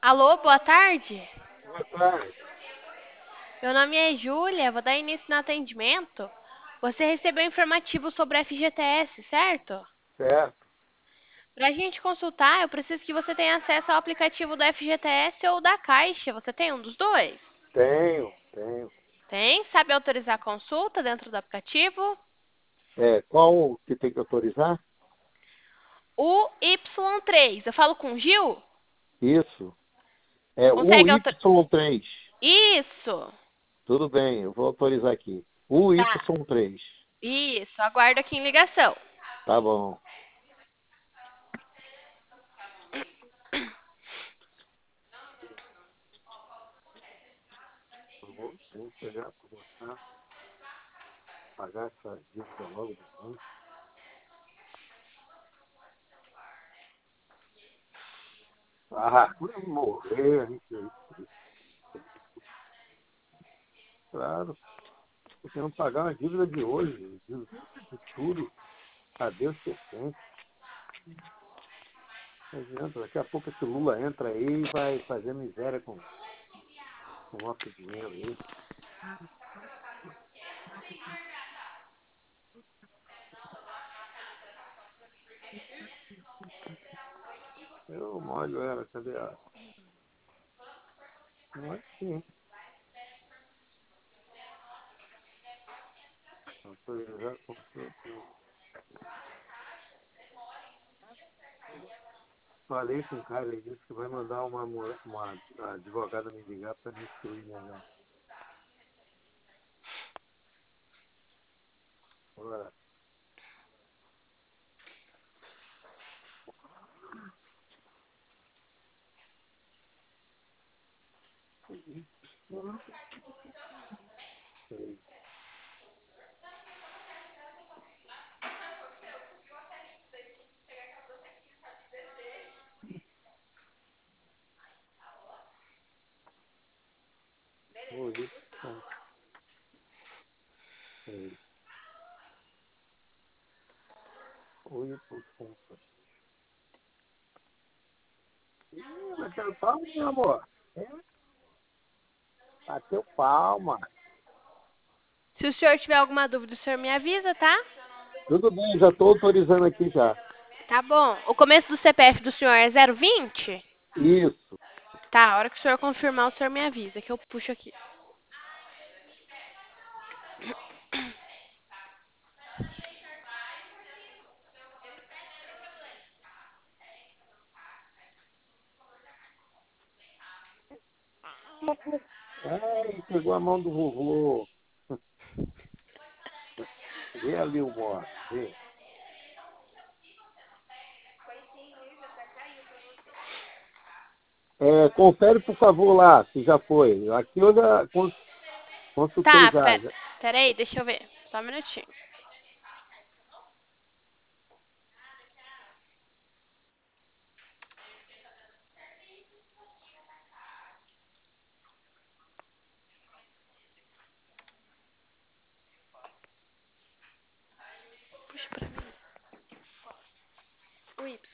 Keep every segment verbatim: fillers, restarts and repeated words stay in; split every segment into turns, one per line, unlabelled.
Alô, boa tarde.
Boa tarde.
Meu nome é Júlia, vou dar início no atendimento. Você recebeu informativo sobre o F G T S, certo?
Certo.
Para a gente consultar, eu preciso que você tenha acesso ao aplicativo do F G T S ou da Caixa. Você tem um dos dois?
Tenho, tenho.
Tem? Sabe autorizar a consulta dentro do aplicativo?
É, qual que tem que autorizar?
O Y três. Eu falo com o Gil?
Isso. É o
Consegue autorizar?
Y três.
Isso!
Tudo bem, eu vou autorizar aqui. O Y
Tá.
três.
Isso, aguardo aqui em ligação.
Tá bom. Eu vou, vou pegar para botar, pagar essa dívida logo de novo. Ah, quando morrer, a gente... Claro, eu quero pagar uma dívida de hoje, de, de tudo. Adeus, perfeito. Não adianta, daqui a pouco esse Lula entra aí e vai fazer miséria com com o nosso dinheiro aí. Eu molho ela, cadê a... Não é assim. Autorizar construção. Falei com o cara, ele disse que vai mandar uma, mulher- uma advogada me ligar para me instruir melhor. Agora, sei. Oi, bom, sei. Oi, por conta. Ih, bateu palma, meu amor. É, bateu palma.
Se o senhor tiver alguma dúvida, o senhor me avisa, tá?
Tudo bem, já estou autorizando aqui já.
Tá bom. O começo do C P F do senhor é zero vinte?
Isso.
Tá, a hora que o senhor confirmar, o senhor me avisa, que eu puxo aqui.
Ai, pegou a mão do vovô. Vê ali o moto, vê. É, confere, por favor, lá, se já foi. Aqui eu já cons- consultei
Tá,
já.
pera,
já.
pera aí, deixa eu ver. Só um minutinho. Puxa pra mim. O Y.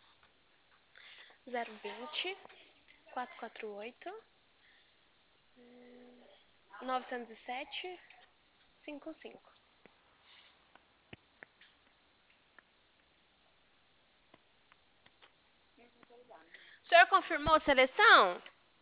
zero vinte, quatrocentos e quarenta e oito, novecentos e sete, cinquenta e cinco. O senhor confirmou a seleção?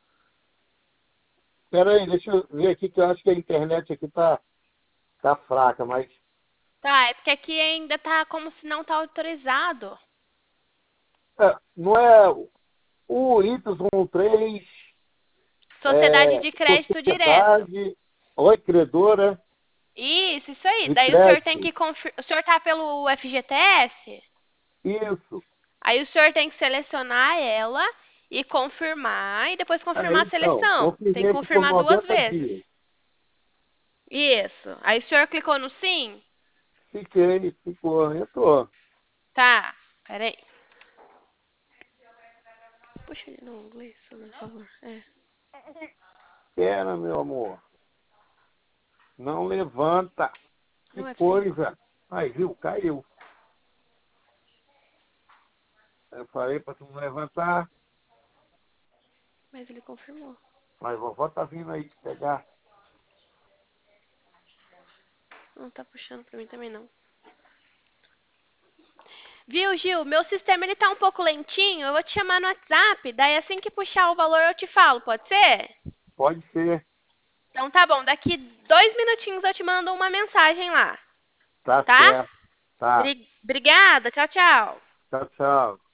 Espera aí, deixa eu ver aqui, que eu acho que a internet aqui tá, tá fraca, mas
Tá, é porque aqui ainda tá como se não tá autorizado.
é, não é o Y três,
Sociedade
é,
de crédito direto.
sociedade, oi, credora
Isso, isso aí.
de
Daí o senhor tem
crédito.
que confirmar. O senhor tá pelo F G T S?
Isso.
Aí o senhor tem que selecionar ela e confirmar, e depois
Aí,
confirmar a
então,
seleção. Tem que
confirmei aqui por
confirmar duas
noventa
vezes.
dias.
Isso. Aí o senhor clicou no sim?
Fiquei, ficou, entrou.
Tá. Peraí. Puxa ele no inglês, por favor. É.
Espera, meu amor. Não levanta. Que
Não é cinco.
coisa. Aí, viu? Caiu. Eu falei para tu não levantar.
Mas ele confirmou.
Mas vovó tá vindo aí te pegar.
Não tá puxando pra mim também, não. Viu, Gil? Meu sistema ele tá um pouco lentinho. Eu vou te chamar no WhatsApp. Daí assim que puxar o valor eu te falo, pode ser?
Pode ser.
Então tá bom. Daqui dois minutinhos eu te mando uma mensagem lá,
Tá
tá?
certo. Tá.
Bri- Obrigada. Tchau, tchau.
Tchau, tchau.